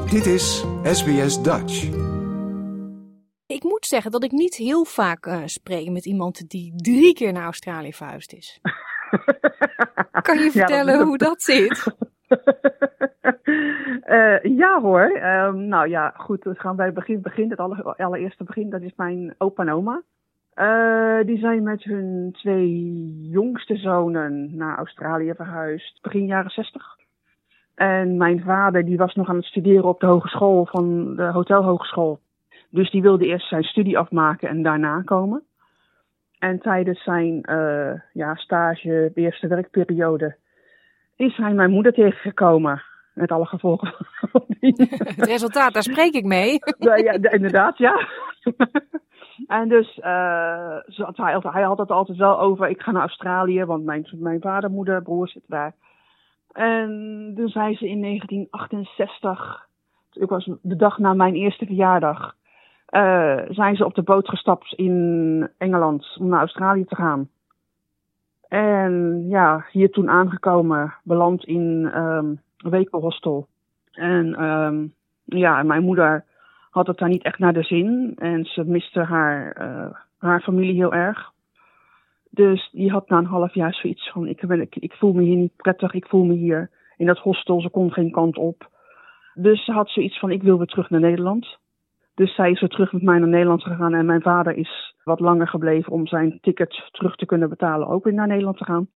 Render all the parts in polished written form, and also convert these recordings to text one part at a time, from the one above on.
Dit is SBS Dutch. Ik moet zeggen dat ik niet heel vaak spreek met iemand die 3 keer naar Australië verhuisd is. Kan je vertellen hoe dat zit? Ja hoor. Nou ja, goed. We gaan bij het begin. Het allereerste begin. Dat is mijn opa en oma. Die zijn met hun 2 jongste zonen naar Australië verhuisd. Begin jaren 60. En mijn vader die was nog aan het studeren op de hogeschool van de hotelhogeschool. Dus die wilde eerst zijn studie afmaken en daarna komen. En tijdens zijn stage, de eerste werkperiode, is hij mijn moeder tegengekomen. Met alle gevolgen. Het resultaat, daar spreek ik mee. Ja, inderdaad, ja. En dus hij had het altijd wel over, ik ga naar Australië, want mijn vader, moeder, broer zit daar. En toen zei ze in 1968, ik was de dag na mijn eerste verjaardag, zijn ze op de boot gestapt in Engeland om naar Australië te gaan. En ja, hier toen aangekomen, beland in een wekenhostel. En mijn moeder had het daar niet echt naar de zin. En ze miste haar familie heel erg. Dus die had na een half jaar zoiets van, ik voel me hier niet prettig, ik voel me hier in dat hostel, ze kon geen kant op. Dus ze had zoiets van, ik wil weer terug naar Nederland. Dus zij is weer terug met mij naar Nederland gegaan en mijn vader is wat langer gebleven om zijn ticket terug te kunnen betalen, ook weer naar Nederland te gaan.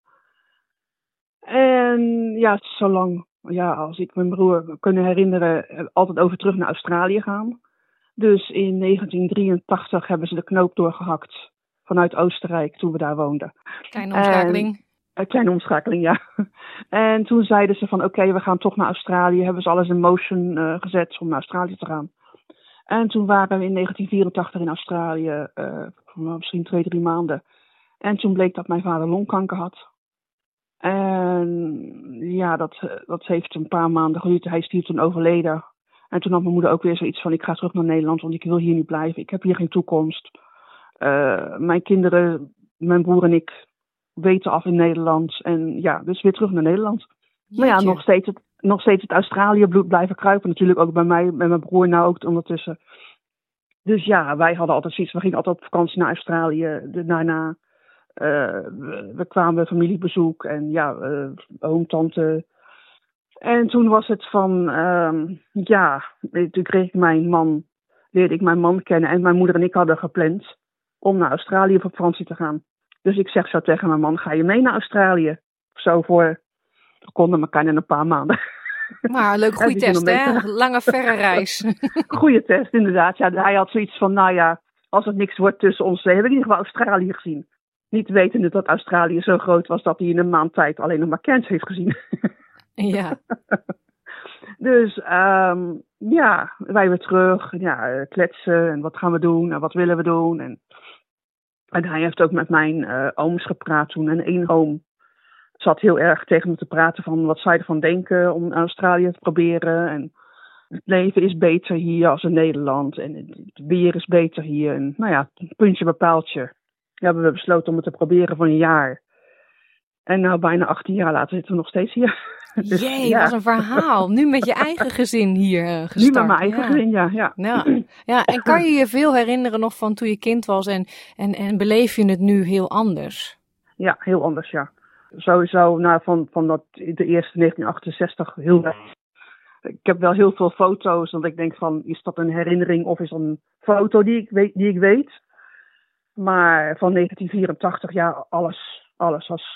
En ja, zolang als ik mijn broer me kunnen herinneren, altijd over terug naar Australië gaan. Dus in 1983 hebben ze de knoop doorgehakt vanuit Oostenrijk toen we daar woonden. Kleine omschakeling. Een kleine omschakeling, ja. En toen zeiden ze van oké, we gaan toch naar Australië. Hebben ze alles in motion gezet om naar Australië te gaan. En toen waren we in 1984 in Australië, misschien 2-3 maanden. En toen bleek dat mijn vader longkanker had. En ja, dat heeft een paar maanden geduurd. Hij is hier toen overleden. En toen had mijn moeder ook weer zoiets van, ik ga terug naar Nederland, want ik wil hier niet blijven. Ik heb hier geen toekomst. Mijn kinderen, mijn broer en ik, weten af in Nederland. En ja, dus weer terug naar Nederland. Maar ja, nog steeds het Australië-bloed blijven kruipen. Natuurlijk ook bij mij, bij mijn broer nou ook ondertussen. Dus ja, wij hadden altijd zoiets. We gingen altijd op vakantie naar Australië. Daarna, we kwamen familiebezoek en oom, tante. En toen was het van, toen leerde ik mijn man kennen. En mijn moeder en ik hadden gepland om naar Australië op vakantie te gaan. Dus ik zeg zo tegen mijn man, ga je mee naar Australië? Zo we konden elkaar in een paar maanden. Maar een leuk goede test, hè? Lange, verre reis. Goeie test, inderdaad. Ja, hij had zoiets van, als het niks wordt tussen ons twee, hebben we in ieder geval Australië gezien. Niet wetende dat Australië zo groot was dat hij in een maand tijd alleen nog maar Cairns heeft gezien. Ja. Dus wij weer terug. Ja, kletsen en wat gaan we doen en wat willen we doen. En hij heeft ook met mijn ooms gepraat toen. En 1 oom zat heel erg tegen me te praten van wat zij ervan denken om Australië te proberen. En het leven is beter hier als in Nederland. En het weer is beter hier. En puntje bij paaltje. Hebben we besloten om het te proberen voor een jaar. En nou bijna 18 jaar later zitten we nog steeds hier. Dus, wat een verhaal. Nu met je eigen gezin hier gestart. Nu met mijn eigen gezin, ja. Ja, en kan je je veel herinneren nog van toen je kind was en beleef je het nu heel anders? Ja, heel anders, ja. Sowieso van de eerste 1968 heel erg. Ik heb wel heel veel foto's, want ik denk van, is dat een herinnering of is dat een foto die ik weet? Maar van 1984, ja, alles was,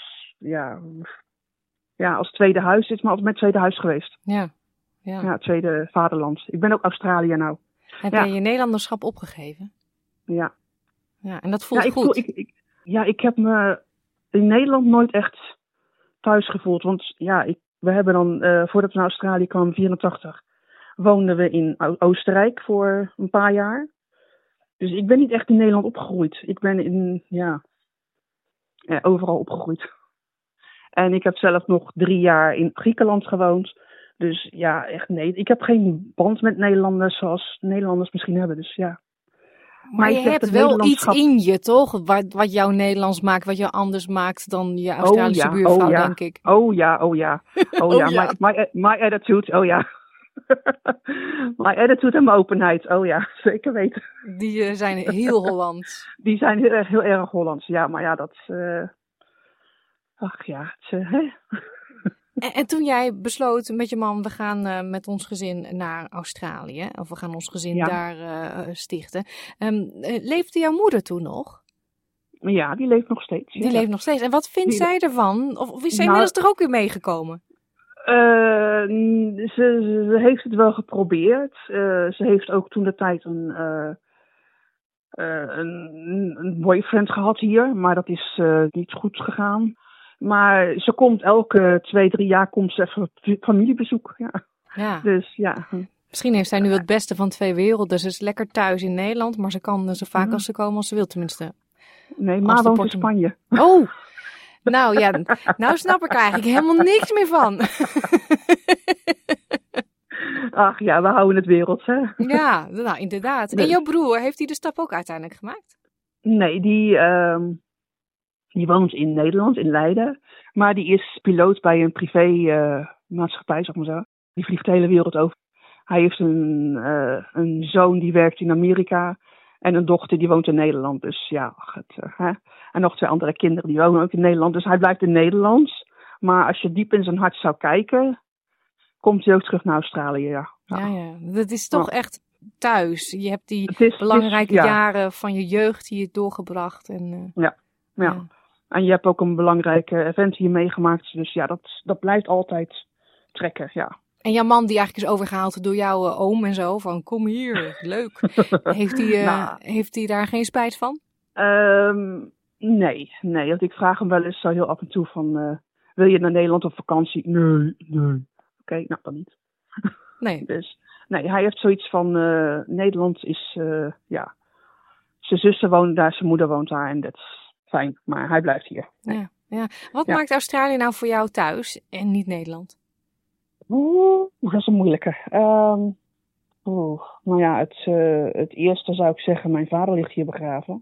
als tweede huis. Het is maar altijd mijn tweede huis geweest. Ja, tweede vaderland. Ik ben ook Australiër nou. Heb jij je Nederlanderschap opgegeven? Ja. Ja, en dat voelt goed. Ik heb me in Nederland nooit echt thuis gevoeld. Want we hebben dan, voordat we naar Australië kwamen, 1984, woonden we in Oostenrijk voor een paar jaar. Dus ik ben niet echt in Nederland opgegroeid. Ik ben overal opgegroeid. En ik heb zelf nog 3 jaar in Griekenland gewoond. Dus ja, echt nee. Ik heb geen band met Nederlanders zoals Nederlanders misschien hebben. Dus ja. Maar je hebt wel iets in je, toch? Wat jou Nederlands maakt, wat jou anders maakt dan je Australische buurvrouw, denk ik. Oh ja. My attitude, oh ja. Maar attitude en openheid, oh ja, zeker weten. Die zijn heel Hollands. Die zijn heel erg Hollands, ja. Maar ja, dat... ach ja, hè? En toen jij besloot met je man, we gaan met ons gezin naar Australië. Of we gaan ons gezin daar stichten. Leefde jouw moeder toen nog? Ja, die leeft nog steeds. Die leeft nog steeds. En wat vindt zij ervan? Of is zij inmiddels er ook weer meegekomen? Ze heeft het wel geprobeerd. Ze heeft ook toen de tijd een boyfriend gehad hier. Maar dat is niet goed gegaan. Maar ze komt elke 2-3 jaar komt ze even familiebezoek. Ja. Dus ja. Misschien heeft zij nu het beste van 2 werelden. Ze is lekker thuis in Nederland, maar ze kan zo vaak als ze komen als ze wil tenminste. Nee, maar woont in Spanje. Oh, nou ja, nou snap ik er eigenlijk helemaal niks meer van. Ach ja, we houden het werelds, hè? Ja, nou inderdaad. En jouw broer, heeft hij de stap ook uiteindelijk gemaakt? Nee, die woont in Nederland, in Leiden. Maar die is piloot bij een privé-maatschappij, zeg maar zo. Die vliegt de hele wereld over. Hij heeft een zoon die werkt in Amerika. En een dochter die woont in Nederland. Dus ja, en nog 2 andere kinderen die wonen ook in Nederland. Dus hij blijft in Nederland. Maar als je diep in zijn hart zou kijken, komt hij ook terug naar Australië, ja. Ja. Dat is toch echt thuis. Je hebt die belangrijke jaren van je jeugd hier doorgebracht. En, ja. En je hebt ook een belangrijke event hier meegemaakt. Dus ja, dat blijft altijd trekken, ja. En jouw man die eigenlijk is overgehaald door jouw oom en zo, van kom hier, leuk. Heeft hij daar geen spijt van? Nee. Want ik vraag hem wel eens zo heel af en toe van, wil je naar Nederland op vakantie? Nee. Oké, nou dan niet. Nee. Dus, nee, hij heeft zoiets van, Nederland is, zijn zussen wonen daar, zijn moeder woont daar en dat is fijn. Maar hij blijft hier. Nee. Ja. Wat maakt Australië nou voor jou thuis en niet Nederland? Dat is een moeilijke. Nou ja, het eerste zou ik zeggen, mijn vader ligt hier begraven.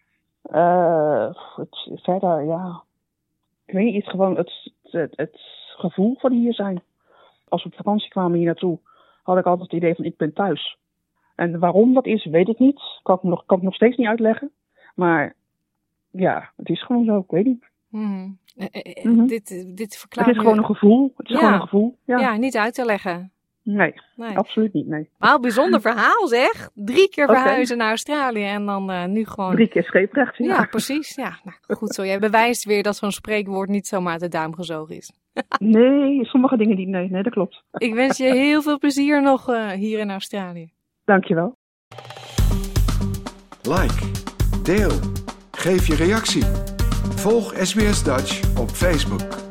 Verder, ja. Ik weet niet, gewoon het gevoel van hier zijn. Als we op vakantie kwamen hier naartoe, had ik altijd het idee van ik ben thuis. En waarom dat is, weet ik niet. Kan ik nog steeds niet uitleggen. Maar ja, het is gewoon zo, ik weet niet. Dit verklaart het is gewoon een gevoel. Het is gewoon een gevoel. Ja, niet uit te leggen. Nee, absoluut niet, nee. Maar een bijzonder verhaal zeg. 3 keer verhuizen naar Australië en dan nu gewoon... 3 keer scheeprecht, ja. Ja, precies. Ja, nou, goed zo. Jij bewijst weer dat zo'n spreekwoord niet zomaar uit de duim gezogen is. Nee, sommige dingen niet. Nee, dat klopt. Ik wens je heel veel plezier nog hier in Australië. Dankjewel. Like, deel, geef je reactie. Volg SBS Dutch op Facebook.